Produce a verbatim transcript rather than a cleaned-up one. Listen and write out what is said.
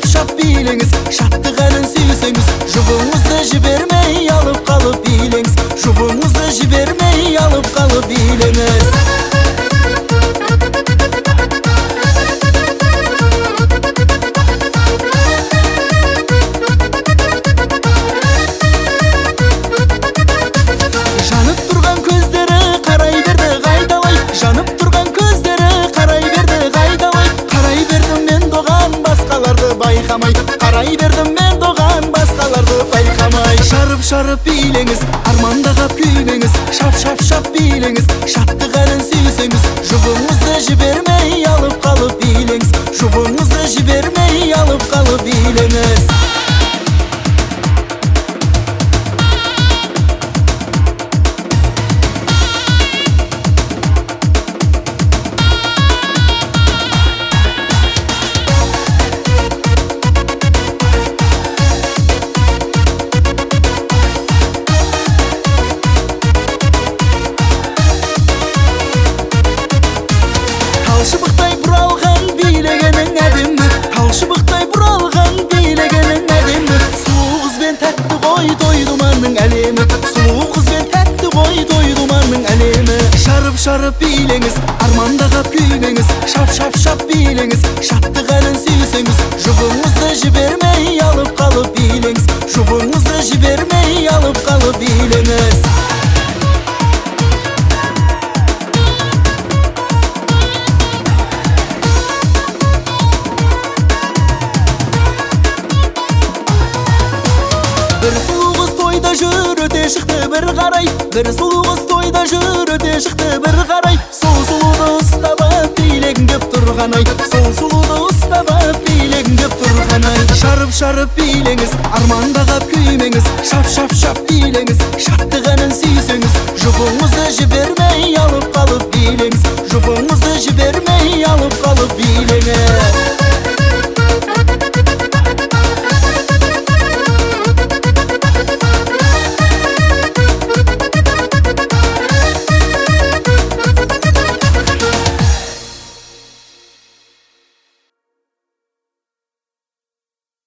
шап билеңіз, шаттық әлін сүйсеңіз, жұбыңызды жібермей алып қалып билеңіз, жұбыңызды жібермей алып қалып билеңіз. Жанып тұрған көздері қарай берді қайдалай, жанып тұрған көздері қарай берді қайдалай, қарай бердім мен доған басқаларды байқамай, қарай бердім мен доған басқаларды байқамай. Шарып шарып билеңіз, армандаға күймеңіз, шап шап шап билеңіз, шаттық әлін сүйсеңіз, жұбыңызды жібермей алып қалып билеңіз, жұбыңызды жібермей алып қалып билеңіз. Талшыбықтай бұралған билегенің әдемі, талшыбықтай бұралған билегенің әдемі, сұлу қызбен тәтті ғой той думанның әлемі, сұлу қызбен тәтті ғой той думанның әлемі. Шарып шарып билеңіз, армандаға күймеңіз, шап шап шап билеңіз, шаттық әлін сүйсеңіз, жұбыңызды жібермей алып қалып билеңіз, жұбыңызды жібермей алып қалып билеңіз. Бір сұлу қыз тойда жүр өте шықты бір қарай, бір сұлу қыз тойда жүр өте шықты бір қарай, сол сұлуды ұстап алып билегін деп тұрған ай, сол сұлуды ұстап алып билегін деп тұрған ай. Шарып шарып билеңіз, армандаға күймеңіз, шап шап шап билеңіз, шаттық